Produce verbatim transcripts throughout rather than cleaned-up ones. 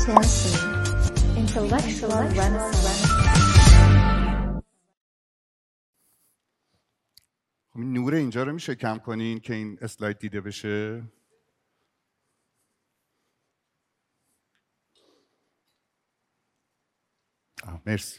Transparency. Intellectual Renaissance. خب نور اینجا رو میشه کم کنین که این اسلاید دیده بشه؟ آه، مرسی.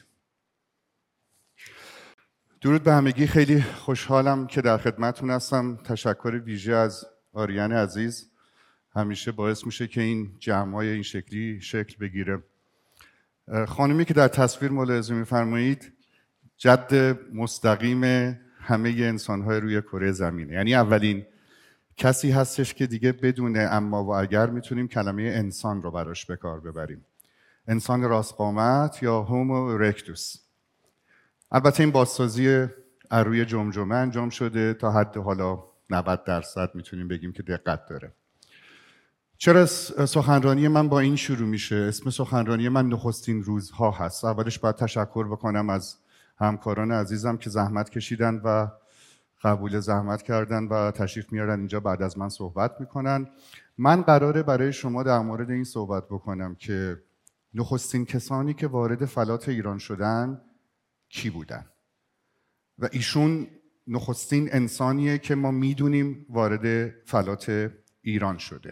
درود به همگی. خیلی خوشحالم که در خدمتتون هستم. تشکر ویژه از آریان عزیز، همیشه باعث میشه که این جمع‌های این شکلی شکل بگیره. خانمی که در تصویر ملاحظه می‌فرمایید جد مستقیم همه انسان‌های روی کره زمینه، یعنی اولین کسی هستش که دیگه بدون اما و اگر میتونیم کلمه انسان رو براش به کار ببریم. انسان راستقامت یا هومو ارکتوس. البته این بازسازی از روی جمجمه انجام شده، تا حد حالا نود درصد میتونیم بگیم که دقت داره. چرا سخنرانی من با این شروع میشه؟ اسم سخنرانی من نخستین روزها هست. اولش باید تشکر بکنم از همکاران عزیزم که زحمت کشیدن و قبول زحمت کردن و تشریف میارن اینجا بعد از من صحبت میکنن. من قراره برای شما در مورد این صحبت بکنم که نخستین کسانی که وارد فلات ایران شدن کی بودن و ایشون نخستین انسانیه که ما میدونیم وارد فلات ایران شده.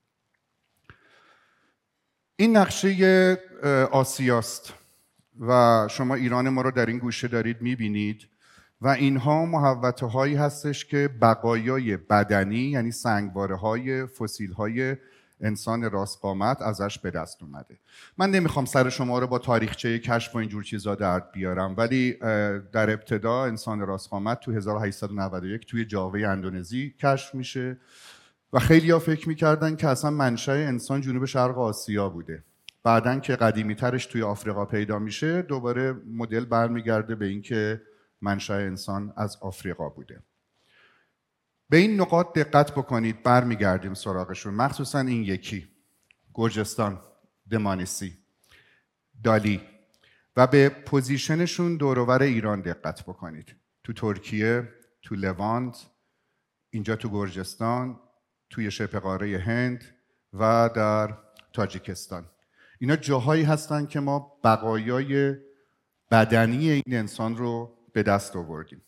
این نقشه آسیاست و شما ایران ما رو در این گوشه دارید میبینید و اینها محوطه هایی هستش که بقایای بدنی، یعنی سنگواره های فسیل های انسان راستقامت ازش به دست اومده. من نمیخوام سر شما رو با تاریخچه کشف و اینجور چیزا درد بیارم، ولی در ابتدا انسان راستقامت تو هزار و هشتصد و نود و یک توی جاوه اندونزی کشف میشه و خیلی ها فکر میکردن که اصلا منشأ انسان جنوب شرق آسیا بوده. بعدن که قدیمی ترش توی آفریقا پیدا میشه دوباره مدل برمیگرده به این که منشأ انسان از آفریقا بوده. به این نقاط دقت بکنید، برمیگردیم سراغشون، مخصوصا این یکی، گرجستان، دمانیسی، دالی، و به پوزیشنشون دوروبر ایران دقت بکنید. تو ترکیه، تو لوانت، اینجا تو گرجستان، توی شبه قاره هند و در تاجیکستان. اینا جاهایی هستن که ما بقایای بدنی این انسان رو به دست آوردیم.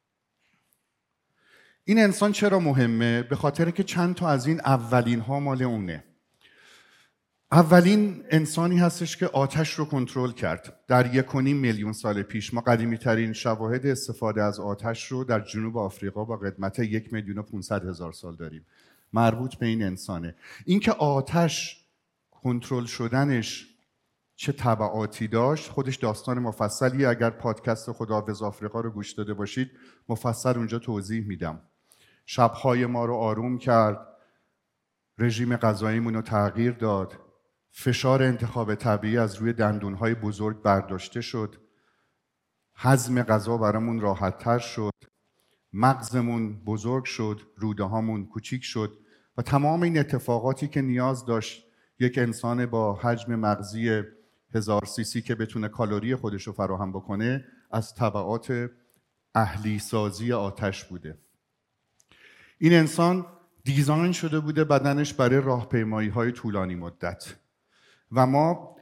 این انسان چرا مهمه؟ به خاطر که چند تا از این اولین ها مال اونه. اولین انسانی هستش که آتش رو کنترل کرد. در یک و نیم میلیون سال پیش ما قدیمی ترین شواهد استفاده از آتش رو در جنوب آفریقا با قدمت یک میلیون و پانصد هزار سال داریم. مربوط به این انسانه. اینکه آتش کنترل شدنش چه تبعاتی داشت خودش داستان مفصلیه. اگر پادکست خداحافظ آفریقا رو گوش داده باشید مفصل اونجا توضیح میدم. شبهای ما رو آروم کرد، رژیم غذاییمون رو تغییر داد، فشار انتخاب طبیعی از روی دندونهای بزرگ برداشته شد، هضم غذا برامون راحت‌تر شد، مغزمون بزرگ شد، روده هامون کوچیک شد و تمام این اتفاقاتی که نیاز داشت یک انسان با حجم مغزی هزار سی سی که بتونه کالری خودش رو فراهم بکنه از تبعات اهلی سازی آتش بوده. این انسان دیزاین شده بوده بدنش برای راهپیمایی های طولانی مدت و ما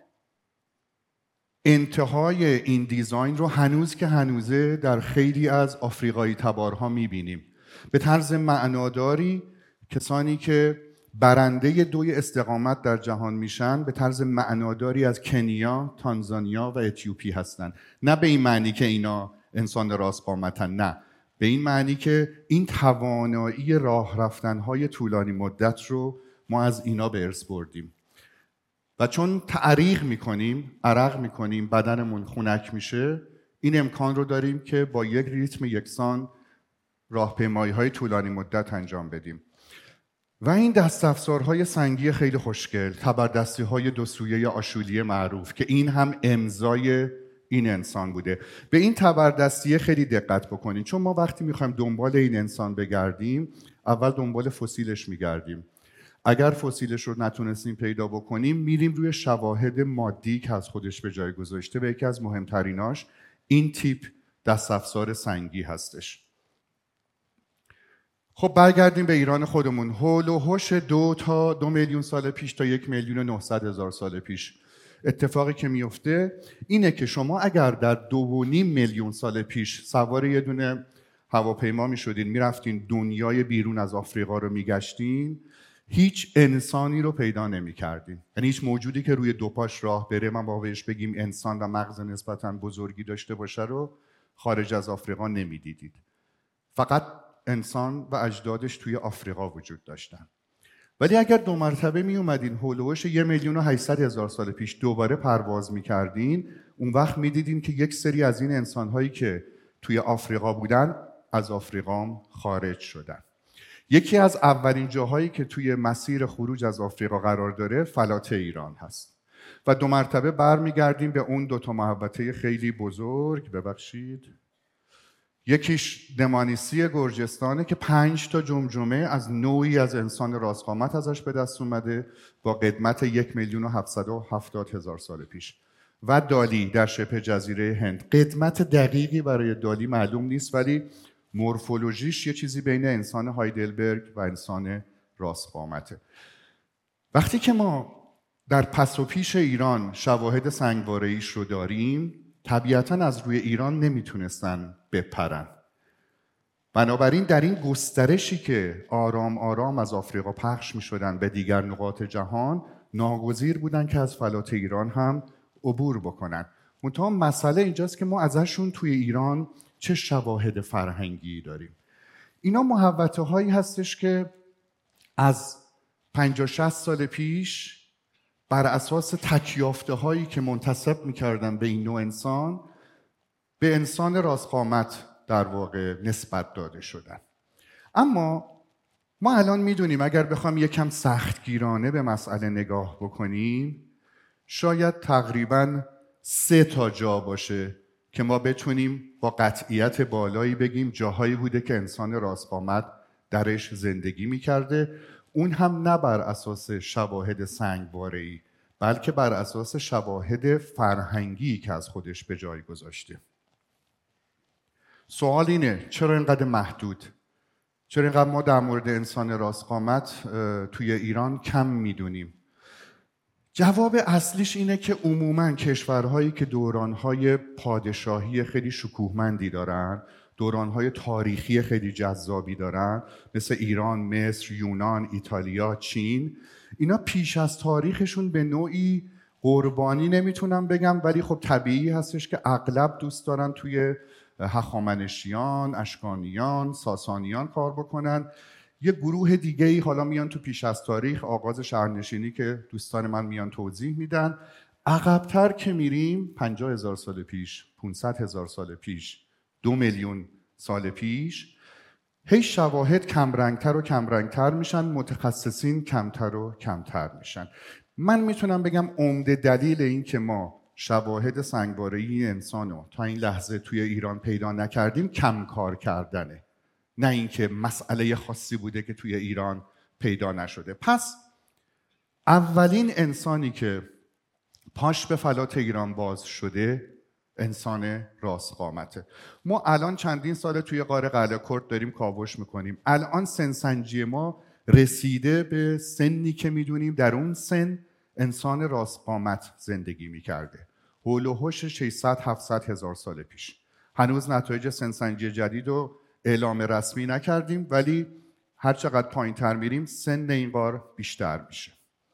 انتهای این دیزاین رو هنوز که هنوزه در خیلی از آفریقایی تبارها میبینیم. به طرز معناداری کسانی که برنده دوی استقامت در جهان میشن به طرز معناداری از کنیا، تانزانیا و اتیوپی هستن. نه به این معنی که اینا انسان راستقامتن، نه، به این معنی که این توانایی راه رفتن‌های طولانی مدت رو ما از اینا به ارث بردیم و چون تعریق میکنیم، عرق میکنیم، بدنمون خنک میشه، این امکان رو داریم که با یک ریتم یکسان راهپیمایی‌های طولانی مدت انجام بدیم. و این دست افزارهای سنگی خیلی خوشگل، تبردستی‌های دو سویه آشولی معروف که این هم امضای این انسان بوده. به این تبردستیه خیلی دقت بکنید، چون ما وقتی میخوایم دنبال این انسان بگردیم اول دنبال فسیلش میگردیم. اگر فسیلش رو نتونستیم پیدا بکنیم میریم روی شواهد مادی که از خودش به جای گذاشته و یکی از مهمتریناش این تیپ دست افزار سنگی هستش. خب برگردیم به ایران خودمون. هول و هوش دو تا دو میلیون سال پیش تا یک میلیون و نهصد هزار سال پیش اتفاقی که میفته اینه که شما اگر در دو و نیم میلیون سال پیش سوار یه دونه هواپیما میشدین میرفتین دنیای بیرون از آفریقا رو میگشتین، هیچ انسانی رو پیدا نمیکردین. یعنی هیچ موجودی که روی دو پاش راه بره، من با بهش بگیم انسان و مغز نسبتاً بزرگی داشته باشه، رو خارج از آفریقا نمیدیدید. فقط انسان و اجدادش توی آفریقا وجود داشتن. ولی اگر دو مرتبه می اومدین هولوش یه میلیون و هشتصد هزار سال پیش دوباره پرواز میکردین، اون وقت میدیدین که یک سری از این انسانهایی که توی آفریقا بودن از آفریقا خارج شدن. یکی از اولین جاهایی که توی مسیر خروج از آفریقا قرار داره فلات ایران هست و دو مرتبه برمیگردیم به اون دو تا محوطه خیلی بزرگ. ببخشید، یکیش دمانیسی گرجستانه که پنج تا جمجمه از نوعی از انسان راستقامت ازش به دست اومده با قدمت یک میلیون و هفتصد و هفتاد هزار سال پیش، و دالی در شبه جزیره هند. قدمت دقیقی برای دالی معلوم نیست، ولی مورفولوژیش یه چیزی بین انسان هایدلبرگ و انسان راستقامته. وقتی که ما در پس و پیش ایران شواهد سنگواره‌ایش رو داریم، طبیعتاً از روی ایران نمیتونستن بپرن. بنابراین در این گسترشی که آرام آرام از آفریقا پخش میشدن به دیگر نقاط جهان، ناگزیر بودن که از فلات ایران هم عبور بکنن. منتها مسئله اینجاست که ما ازشون توی ایران چه شواهد فرهنگی داریم. اینا محوطه هایی هستش که از پنجاه شصت سال پیش بر اساس تکیافته هایی که منتسب میکردن به این نوع انسان، به انسان راستقامت در واقع نسبت داده شدن. اما ما الان میدونیم اگر بخوام یکم سختگیرانه به مسئله نگاه بکنیم، شاید تقریباً سه تا جا باشه که ما بتونیم با قطعیت بالایی بگیم جاهایی بوده که انسان راستقامت درش زندگی میکرده، اون هم نه بر اساس شواهد سنگواره‌ای بلکه بر اساس شواهد فرهنگی که از خودش به جای گذاشته. سوال اینه چرا اینقدر محدود؟ چرا اینقدر ما در مورد انسان راستقامت توی ایران کم میدونیم؟ جواب اصلیش اینه که عموماً کشورهایی که دورانهای پادشاهی خیلی شکوهمندی دارن، دورانهای تاریخی خیلی جذابی دارن، مثل ایران، مصر، یونان، ایتالیا، چین، اینا پیش از تاریخشون به نوعی قربانی نمیتونم بگم، ولی خب طبیعی هستش که اغلب دوست دارن توی هخامنشیان، اشکانیان، ساسانیان کار بکنن. یه گروه دیگه ای حالا میان تو پیش از تاریخ، آغاز شهرنشینی که دوستان من میان توضیح میدن. عقب‌تر که میریم پنجاه هزار سال پیش، پانصد هزار سال پیش، دو میلیون سال پیش، هی شواهد کمرنگتر و کمرنگتر میشن، متخصصین کمتر و کمتر میشن. من میتونم بگم عمده دلیل این که ما شواهد سنگواره‌ای انسانو تا این لحظه توی ایران پیدا نکردیم کم کار کردنه، نه اینکه مسئله خاصی بوده که توی ایران پیدا نشده. پس اولین انسانی که پاش به فلات ایران باز شده انسان راستقامته. ما الان چندین سال توی غار قلعه کرد داریم کاوش میکنیم. الان سنسنجی ما رسیده به سنی که میدونیم در اون سن انسان راستقامت زندگی میکرده، هول و هوش ششصد هفتصد هزار سال پیش. هنوز نتایج سنسنجی جدید رو اعلام رسمی نکردیم، ولی هر چقدر پایین تر میریم سن این غار بیشتر میشه.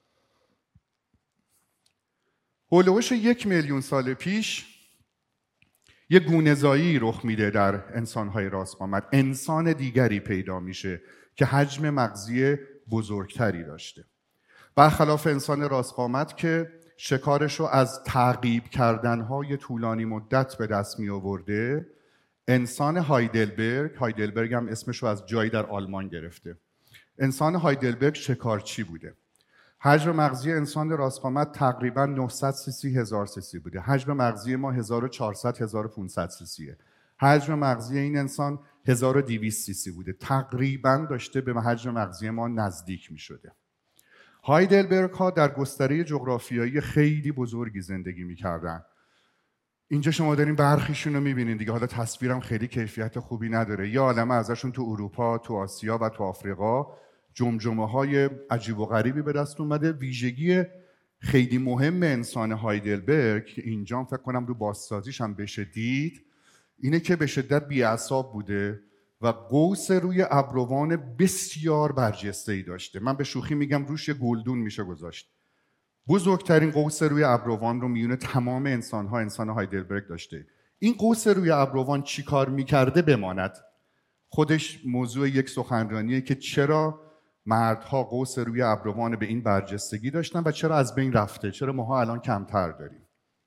هول و هوش یک میلیون سال پیش یه گونه‌زایی رخ میده در انسان‌های راستقامت. انسان دیگری پیدا میشه که حجم مغزی بزرگتری داشته. برخلاف انسان راستقامت که شکارش رو از تعقیب کردن‌های طولانی مدت به دست می آورده، انسان هایدلبرگ، هایدلبرگ هم اسمش رو از جایی در آلمان گرفته، انسان هایدلبرگ شکارچی بوده. حجم مغزی انسان راستقامت تقریباً نهصد سی سی هزار سی سی بوده. حجم مغزی ما هزار و چهارصد هزار و پانصد سی سیه. حجم مغزی این انسان هزار و دویست سی سی بوده. تقریباً داشته به حجم مغزی ما نزدیک می شده. هایدلبرگ ها در گستره جغرافیایی خیلی بزرگی زندگی می کردن. اینجا شما دارین برخیشون رو میبینین دیگه. حالا تصویرم خیلی کیفیت خوبی نداره. یه عالمه ازشون تو اروپا، تو آسیا و تو آفریقا جمجمه های عجیب و غریبی به دست اومده. ویژگی خیلی مهم انسان هایدلبرگ که اینجا فکر کنم رو بازسازیش هم بشه دید، اینه که به شدت بی‌اعصاب بوده و قوس روی ابروان بسیار برجسته‌ای داشته. من به شوخی میگم روش یه گلدون میشه گذاشت. بزرگترین قوس روی ابروان رو میونه تمام انسان‌ها انسان هایدلبرگ داشته. این قوس روی ابروان چی کار میکرده بماند، خودش موضوع یک سخنرانیه که چرا مردها قوس روی ابروان به این برجستگی داشتن و چرا از بین رفته، چرا ماها الان کمتر داریم.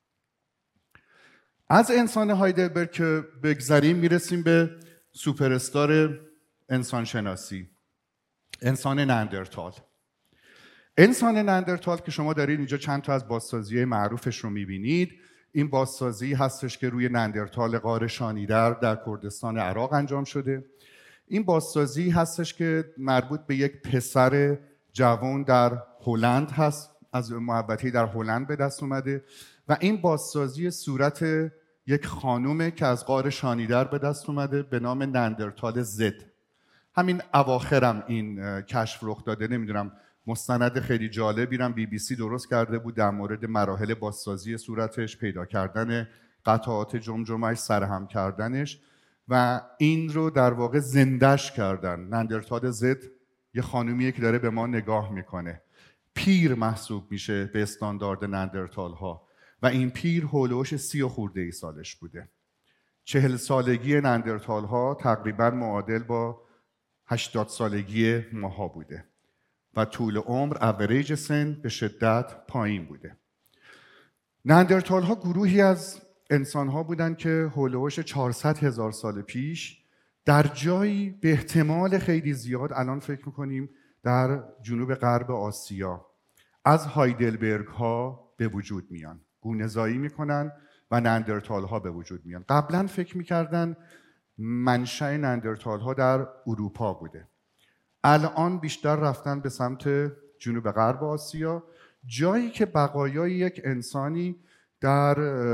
از انسان هایدلبرگ که بگذریم میرسیم به سوپر استار انسان شناسی، انسان نندرتال. انسان نندرتال که شما دارید اینجا چند تا از بازسازی‌های معروفش رو می‌بینید. این بازسازی هستش که روی نندرتال غار شانیدر در کردستان عراق انجام شده. این بازسازی هستش که مربوط به یک پسر جوان در هلند هست، از محوطه‌ای در هلند به دست اومده و این بازسازی صورت یک خانومه که از غار شانیدر به دست اومده به نام نندرتال زد. همین اواخرم این کشف رخ داده. نمیدونم، مستند خیلی جالبی رو بی بی سی درست کرده بود در مورد مراحل بازسازی صورتش، پیدا کردن قطعات جمجمه‌اش، سرهم کردنش و این رو در واقع زنده‌اش کردن. نندرتال زد یه خانومیه که داره به ما نگاه میکنه. پیر محسوب میشه به استاندارد نندرتال ها و این پیر هولوش سی و خورده ای سالش بوده. چهل سالگی نندرتال ها تقریبا معادل با هشتاد سالگی ماها بوده و طول عمر، اوریج سن به شدت پایین بوده. نندرتال ها گروهی از انسان ها بودن که هولوش چهارصد هزار سال پیش در جایی به احتمال خیلی زیاد، الان فکر میکنیم در جنوب غرب آسیا، از هایدلبرگ ها به وجود میان، گونه‌زایی میکنن و نندرتال ها به وجود میان. قبلا فکر میکردن منشأ نندرتال ها در اروپا بوده، الان بیشتر رفتن به سمت جنوب غرب آسیا، جایی که بقایای یک انسانی در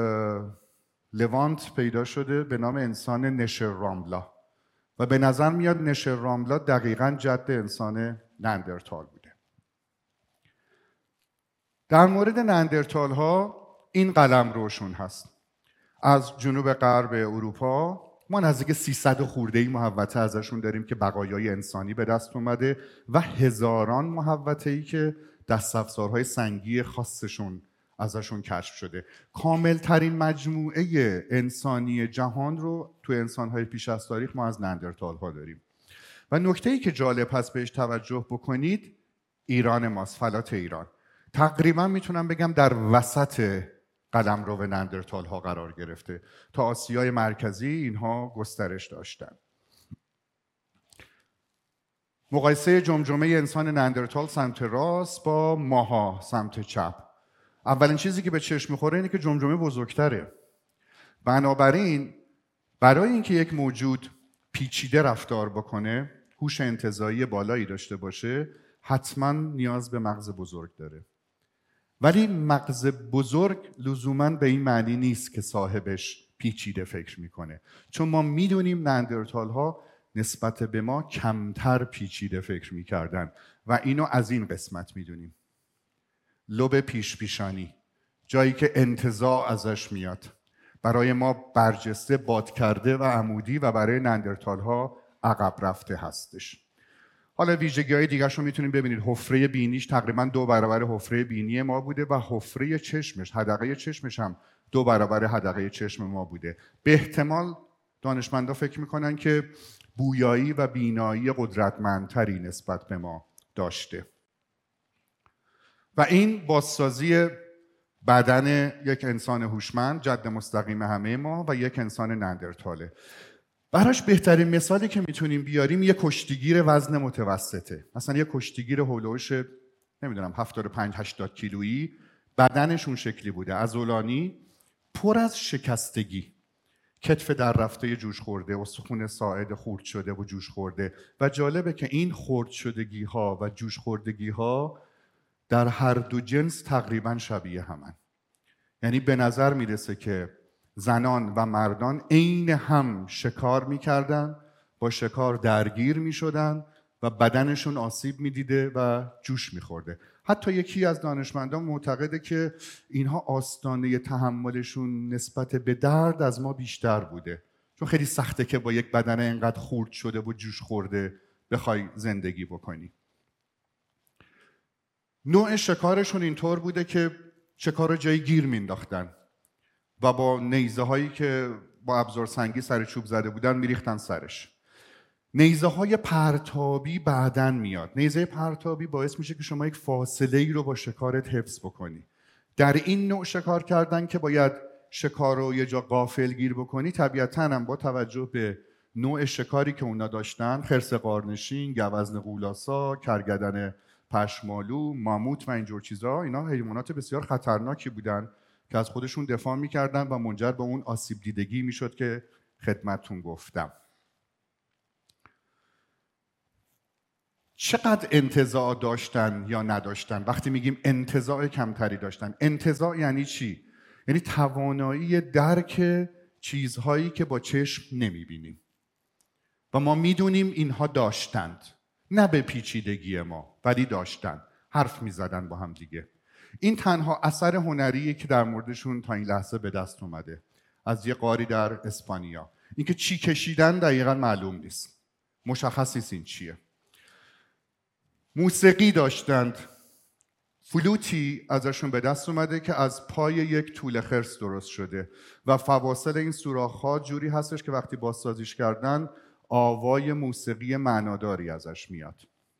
لوانت پیدا شده به نام انسان نشرراملا و به نظر میاد نشرراملا دقیقاً جد انسان نندرتال بوده. در مورد نندرتال ها این قلمروشون هست. از جنوب غرب اروپا ما نزدیک سیصد خورده‌ای محوطه ازشون داریم که بقایای انسانی به دست اومده و هزاران محوطه‌ای که دست‌افزارهای سنگی خاصشون ازشون کشف شده. کاملترین مجموعه انسانی جهان رو تو انسان‌های پیش از تاریخ ما از نندرتال‌ها داریم. و نکته‌ای که جالب هست بهش توجه بکنید، ایران ماست، فلات ایران. تقریبا میتونم بگم در وسط قلمرو نندرتال‌ها قرار گرفته. تا آسیای مرکزی اینها گسترش داشتن. مقایسه جمجمه انسان نندرتال سمت راست با ماها سمت چپ. اولین چیزی که به چشم میخوره اینه که جمجمه بزرگتره. بنابراین برای اینکه یک موجود پیچیده رفتار بکنه، هوش انتزاعی بالایی داشته باشه، حتما نیاز به مغز بزرگ داره. ولی مغز بزرگ لزوماً به این معنی نیست که صاحبش پیچیده فکر میکنه، چون ما میدونیم نندرتال ها نسبت به ما کمتر پیچیده فکر میکردن و اینو از این قسمت میدونیم. لب پیش پیشانی، جایی که انتزاع ازش میاد، برای ما برجسته، باد کرده و عمودی و برای نندرتال ها عقب رفته هستش. حالا ویژگی‌های دیگرش رو میتونید ببینید. حفره بینیش تقریبا دو برابر حفره بینی ما بوده و حفره چشمش، حدقه چشمش هم دو برابر حدقه چشم ما بوده. به احتمال دانشمندا فکر میکنن که بویایی و بینایی قدرتمندتری نسبت به ما داشته. و این بازسازی بدن یک انسان هوشمند، جد مستقیم همه ما و یک انسان نندرتاله. براش بهترین مثالی که میتونیم بیاریم یه کشتیگیر وزن متوسطه. مثلا یه کشتیگیر هولوش نمیدونم هفتاد و پنج هشتاد کیلویی، بدنشون شکلی بوده، عضلانی، پر از شکستگی، کتف در رفته جوش خورده، استخوان ساعد خورد شده و جوش خورده. و جالبه که این خورد شدگی ها و جوش خوردگی ها در هر دو جنس تقریبا شبیه همن. یعنی به نظر میرسه که زنان و مردان عین هم شکار میکردن، با شکار درگیر میشدن و بدنشون آسیب میدیده و جوش میخورده. حتی یکی از دانشمندان معتقده که اینها آستانه تحملشون نسبت به درد از ما بیشتر بوده، چون خیلی سخته که با یک بدن اینقدر خورد شده و جوش خورده بخوای زندگی بکنی. نوع شکارشون اینطور بوده که شکار رو جایی گیر مینداختن و با نیزه هایی که با ابزار سنگی سر چوب زده بودن میریختن سرش. نیزه های پرتابی بعدن میاد. نیزه پرتابی باعث میشه که شما یک فاصله ای رو با شکارت حفظ بکنی. در این نوع شکار کردن که باید شکار رو یه جا غافل گیر بکنی، طبیعتاً هم با توجه به نوع شکاری که اونا داشتن، خرس قارنشین، گوزن غولاسا، کرگدن پشمالو، ماموت و اینجور چیزا، اینا حیوانات بسیار خطرناکی بودن که از خودشون دفاع میکردن و منجر به اون آسیب دیدگی میشد که خدمتتون گفتم. چقدر انتزاع داشتن یا نداشتن؟ وقتی میگیم انتزاع کمتری داشتن، انتزاع یعنی چی؟ یعنی توانایی درک چیزهایی که با چشم نمیبینیم و ما میدونیم اینها داشتند، نه به پیچیدگی ما، ولی داشتن، حرف میزدن با هم دیگه. این تنها اثر هنریه که در موردشون تا این لحظه به دست اومده از یه غاری در اسپانیا. اینکه چی کشیدن دقیقا معلوم نیست، مشخص نیست این چیه. موسیقی داشتند. فلوتی ازشون به دست اومده که از پای یک توله خرس درست شده و فواصل این سوراخ‌ها جوری هستش که وقتی بازسازیش کردن آوای موسیقی معناداری ازش میاد.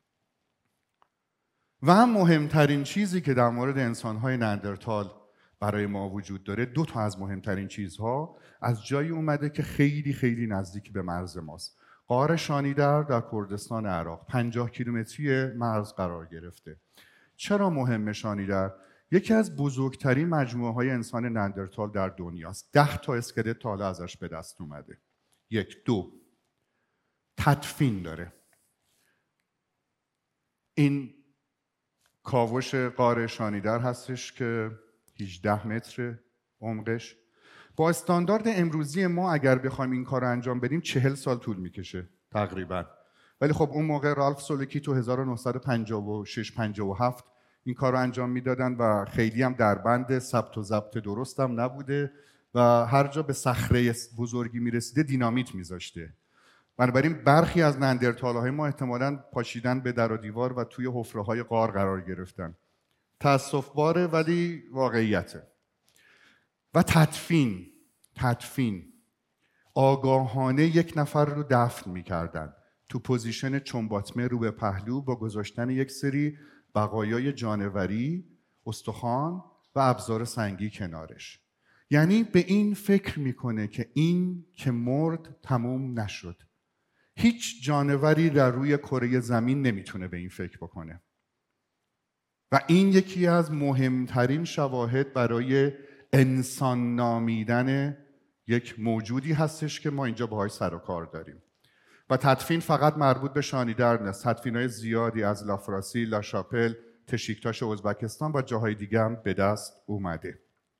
و هم مهمترین چیزی که در مورد انسان‌های ناندرتال برای ما وجود داره، دو تا از مهمترین چیزها از جایی اومده که خیلی خیلی نزدیک به مرز ماست. غار شانیدر در کردستان عراق پنجاه کیلومتری مرز قرار گرفته. چرا مهمه شانیدر؟ یکی از بزرگترین مجموعه های انسان ناندرتال در دنیاست. ده تا اسکلت تا حالا ازش به دست اومده. یک. دو، تدفین داره. این کاوش غار شانیدر هستش که هجده متر عمقش. با استاندارد امروزی ما اگر بخوایم این کار رو انجام بدیم چهل سال طول میکشه تقریبا، ولی خب اون موقع رالف سولکی تو هزار و نهصد و پنجاه و شش پنجاه و هفت این کار رو انجام میدادن و خیلی هم در بند ثبت و ضبط درست هم نبوده و هر جا به صخره بزرگی میرسیده دینامیت میذاشته. بنابراین برخی از ناندرتال‌های ما احتمالاً پاشیدن به در و دیوار و توی حفره‌های غار قرار گرفتن. تأسف باره ولی واقعیته. و تدفین تدفین آگاهانه یک نفر رو دفن می‌کردن تو پوزیشن چنباتمه رو به پهلو با گذاشتن یک سری بقایای جانوری، استخوان و ابزار سنگی کنارش. یعنی به این فکر میکنه که این که مرد تموم نشد. هیچ جانوری در روی کره زمین نمیتونه به این فکر بکنه. و این یکی از مهمترین شواهد برای انسان نامیدن یک موجودی هستش که ما اینجا باهاش سر و کار داریم. و تدفین فقط مربوط به شانیدر نیست. تدفین‌های زیادی از لافراسی، لاشاپل، تشیکتاش ازبکستان و جاهای دیگه هم به دست اومده.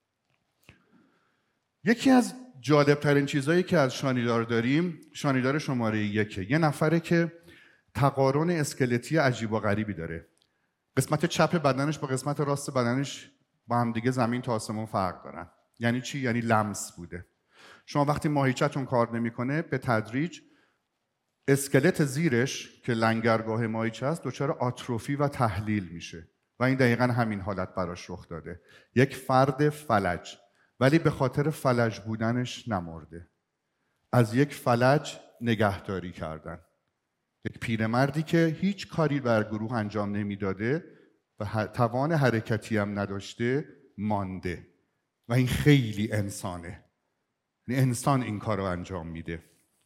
یکی از جالبترین چیزهایی که از شانیدار داریم، شانیدار شماره یکه. یه نفره که تقارن اسکلتی عجیب و غریبی داره. قسمت چپ بدنش با قسمت راست بدنش با هم دیگه زمین تا آسمون فرق دارن. یعنی چی؟ یعنی لمس بوده. شما وقتی ماهیچه‌تون کار نمی‌کنه به تدریج اسکلت زیرش که لنگرگاه ماهیچه است دچار آتروفی و تحلیل میشه و این دقیقاً همین حالت براش رخ داده. یک فرد فلج، ولی به خاطر فلج بودنش نمرده. از یک فلج نگهداری کردن. یک پیرمردی که هیچ کاری بر گروه انجام نمیداده و توان حرکتی هم نداشته مانده و این خیلی انسانه. یعنی انسان این کار رو انجام میده.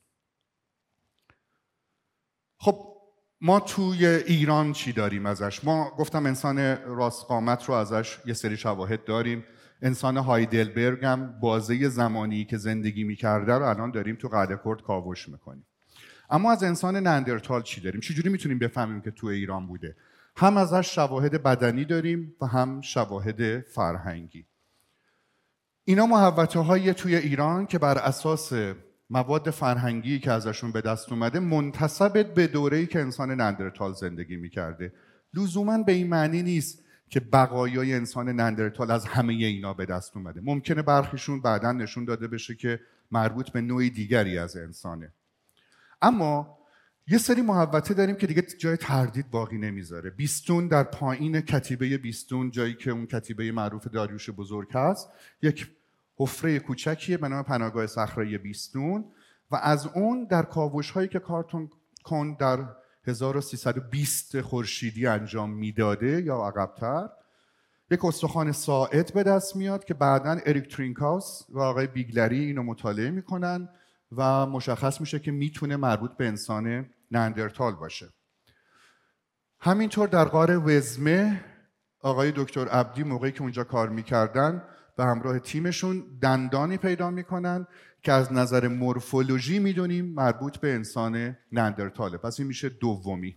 خب ما توی ایران چی داریم ازش؟ ما گفتم انسان راست قامت رو ازش یه سری شواهد داریم. انسان هایدلبرگ هم بازه زمانی که زندگی میکرده رو الان داریم تو قلعه کرد کاوش میکنیم. اما از انسان ناندرتال چی داریم؟ چجوری میتونیم بفهمیم که توی ایران بوده؟ هم ازش شواهد بدنی داریم و هم شواهد فرهنگی. اینا محوطه های توی ایران که بر اساس مواد فرهنگی که ازشون به دست اومده منتسب به دوره‌ای که انسان نندرتال زندگی میکرده. لزوماً به این معنی نیست که بقایای انسان نندرتال از همه اینا به دست اومده. ممکنه برخیشون بعداً نشون داده بشه که مربوط به نوع دیگری از انسانه. اما یه سری محوطه داریم که دیگه جای تردید باقی نمیذاره. بیستون در پایین کتیبه بیستون، جایی که اون کتیبه معروف داریوش بزرگ هست، یک حفره کوچکیه به نام پناهگاه صخره‌ای بیستون و از اون در کاوش هایی که کارتون کن در هزار و سیصد و بیست خورشیدی انجام میداده یا عقب‌تر، یک استخوان ساعد به دست میاد که بعداً اریک ترینکاوس و آقای بیگلری اینو مطالعه میکنن و مشخص میشه که میتونه مربوط به انسان نندرتال باشه. همینطور در غار وزمه آقای دکتر عبدی موقعی که اونجا کار میکردن به همراه تیمشون دندانی پیدا میکنن که از نظر مورفولوژی میدونیم مربوط به انسان نندرتاله. پس این میشه دومی.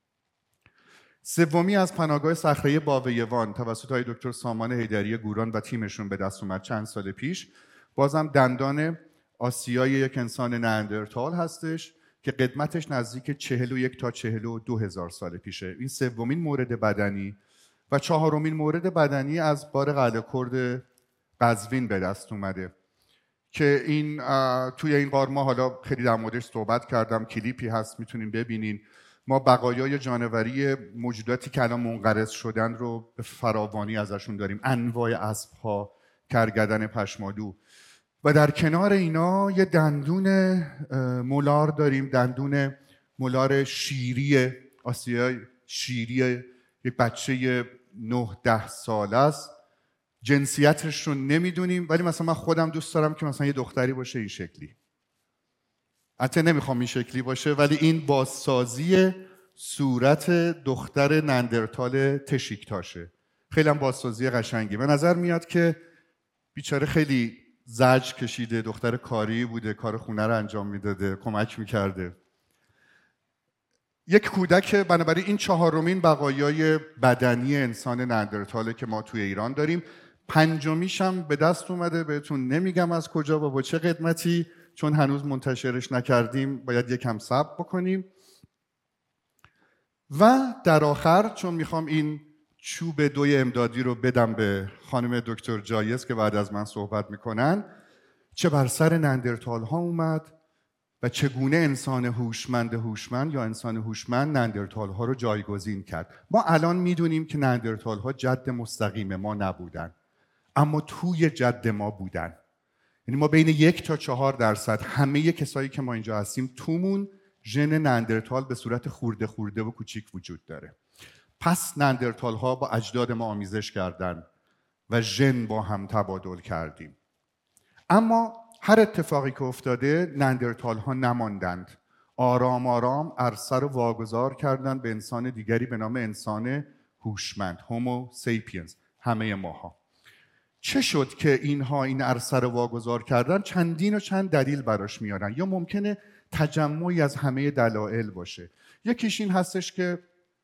سومی از پناهگاه صخره‌ای باویوان توسط های دکتر سامان حیدری گوران و تیمشون به دست اومد چند سال پیش. بازم دندان آسیای یک انسان نندرتال هستش که قدمتش نزدیک چهل و یک تا چهل و دو هزار سال پیشه. این سومین مورد بدنی. و چهارمین مورد بدنی از غار قلعه کرد قزوین به دست اومده که این توی این غار ما حالا خیلی در موردش صحبت کردم، کلیپی هست میتونین ببینین. ما بقایای جانوری موجوداتی که الان منقرض شدن رو به فراوانی ازشون داریم، انواع اسب‌ها، کرگدن پشمالو. و در کنار اینا یه دندون مولار داریم، دندون مولار شیری آسیای شیری، یک بچه نه ده ساله است. جنسیتش رو نمیدونیم، ولی مثلا من خودم دوست دارم که مثلا یه دختری باشه این شکلی. البته نمیخوام این شکلی باشه، ولی این بازسازی صورت دختر نندرتال تشیکتاشه. خیلی هم بازسازی قشنگی. به نظر میاد که بیچاره خیلی زجر کشیده، دختر کاری بوده، کار خونه رو انجام میداده، کمک میکرده. یک کودک. بنابراین این چهارمین بقایای بدنی انسان نندرتاله که ما توی ایران داریم. پنجمیش هم به دست اومده، بهتون نمیگم از کجا و با چه قدمتی، چون هنوز منتشرش نکردیم، باید یکم صبر بکنیم. و در آخر چون میخوام این چوب دوی امدادی رو بدم به خانم دکتر جایز که بعد از من صحبت میکنن، چه بر سر نندرتال ها اومد و چگونه انسان هوشمند هوشمند یا انسان هوشمند نندرتال ها رو جایگزین کرد. ما الان میدونیم که نندرتال ها جد مستقیم ما نبودن، اما توی جد ما بودن. یعنی ما بین یک تا چهار درصد همه کسایی که ما اینجا هستیم تومون ژن نندرتال به صورت خورده خورده و کوچیک وجود داره. پس نندرتال ها با اجداد ما آمیزش کردن و ژن با هم تبادل کردیم. اما هر اتفاقی که افتاده نندرتال ها نماندند. آرام آرام عرصه رو واگذار کردند به انسان دیگری به نام انسان هوشمند، هومو سیپینز، همه ماها. چه شد که اینها این عرصه رو واگذار کردن؟ چندین و چند دلیل براش میارن، یا ممکنه تجمعی از همه دلایل باشه. یکیش این هستش که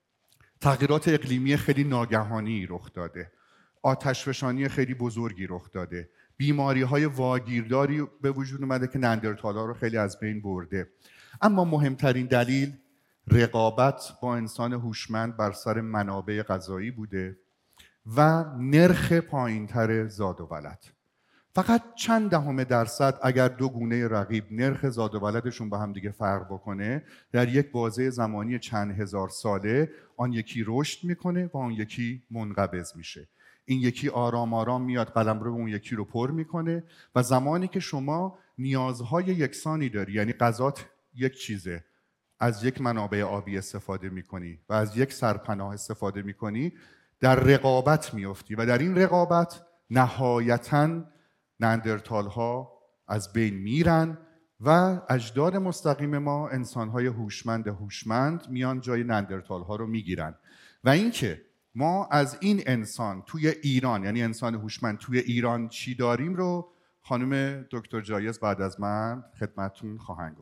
تغییرات اقلیمی خیلی ناگهانی رخ داده، آتشفشانی خیلی بزرگی رخ داده، بیماری‌های واگیرداری به وجود اومده که نندرتال‌ها رو خیلی از بین برده. اما مهمترین دلیل رقابت با انسان هوشمند بر سر منابع غذایی بوده و نرخ پایین‌تر زاد و ولد. فقط چند دهم درصد اگر دو گونه رقیب نرخ زاد و ولدشون با هم دیگه فرق بکنه، در یک بازه زمانی چند هزار ساله آن یکی رشد میکنه و آن یکی منقبض میشه. این یکی آرام آرام میاد قلمرو اون یکی رو پر میکنه و زمانی که شما نیازهای یکسانی داری، یعنی غذات یک چیزه، از یک منابع آبی استفاده میکنی و از یک سرپناه استفاده میکنی، در رقابت میفتی و در این رقابت نهایتاً نندرتال ها از بین میرن و اجداد مستقیم ما، انسان‌های هوشمند هوشمند، میان جای نندرتال ها رو میگیرن. و اینکه ما از این انسان توی ایران، یعنی انسان هوشمند توی ایران چی داریم رو خانم دکتر جایز بعد از من خدمتتون خواهند گفت.